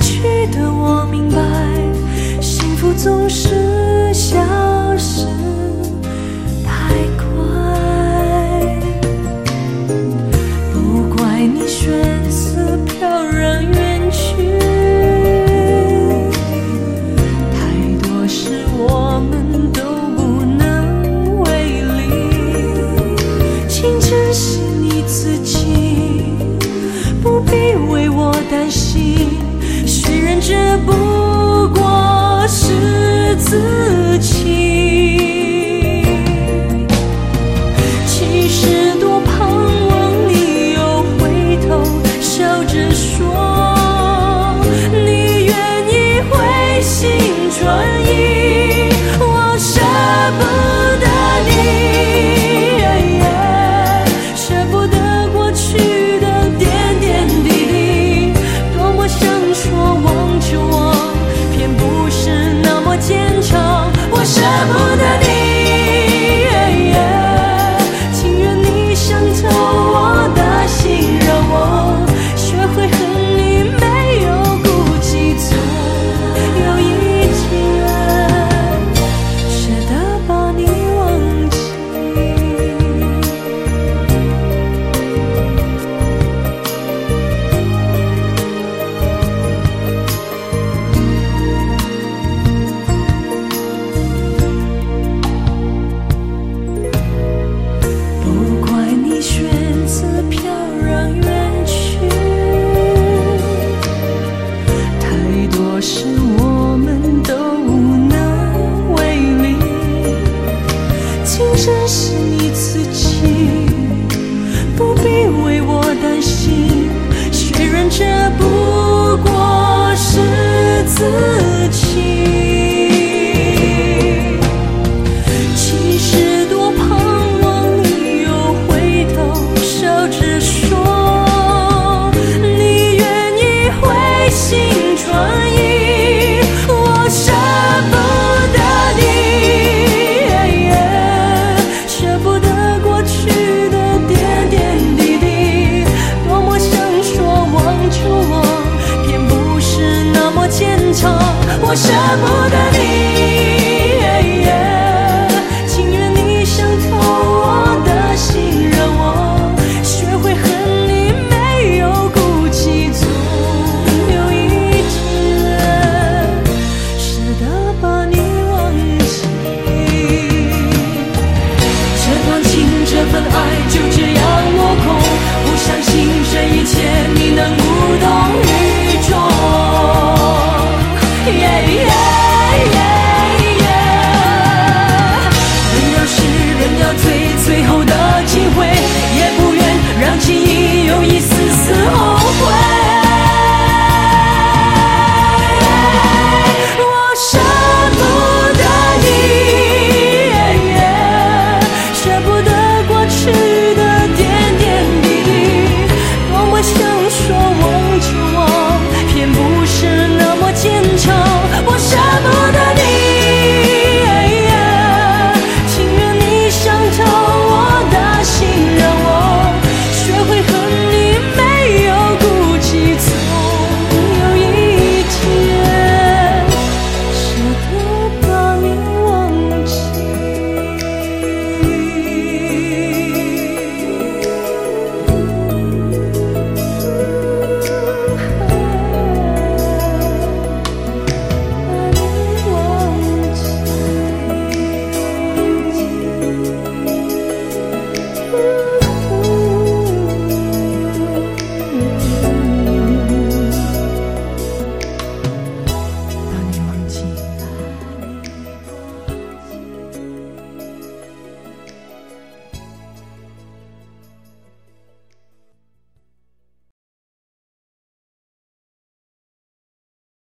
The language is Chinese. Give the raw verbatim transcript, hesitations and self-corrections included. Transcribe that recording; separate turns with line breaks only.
去的我明白，幸福总是消失太快。不怪你血色飘然远去，太多事我们都不能为力。请珍惜你自己，不必为我担心，虽然这不过是自欺。其实多盼望你又回头笑着说，你愿意回心转意，我舍不得你，舍不得过去的点点滴滴，多么想说忘就忘，偏不是那么坚强。我舍不得你，情愿你伤透我的心，让我学会恨你没有顾忌，总有一天舍得把你忘记。不怪你选择飘然远去，太多事我们都无能为力。请珍惜你自己，不必为我担心，虽然这不过是自欺。其实多盼望你又回头笑着说，你愿意回心转意，我舍不得你，舍不得过去的点点滴滴，多么想说忘就忘，偏不是那么坚强。我舍不得